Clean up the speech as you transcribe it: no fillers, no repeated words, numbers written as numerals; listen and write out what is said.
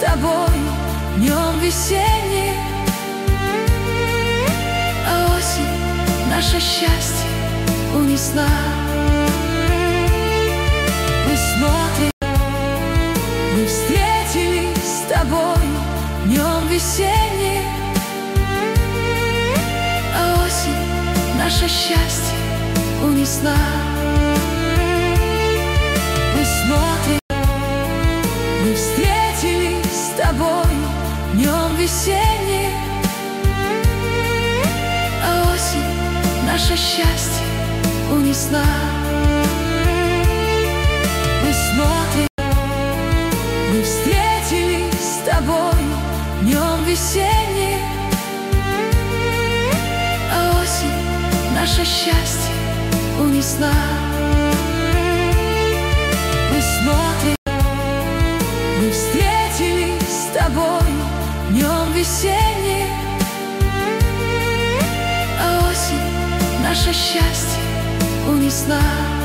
тобой днем весенним, а осень наше счастье унесла. Мы смотрим, мы встретились с тобой днем весенним, а осень наше счастье унесла. Мы смотрим, мы встретились с тобой днем весенним, а осень наше счастье унесла. Мы смотрим, мы встретились с тобой днем весенним, а осень наше счастье унесла. Мы смотрим, мы встретились с тобой днем весенним, а осень наше счастье унесла.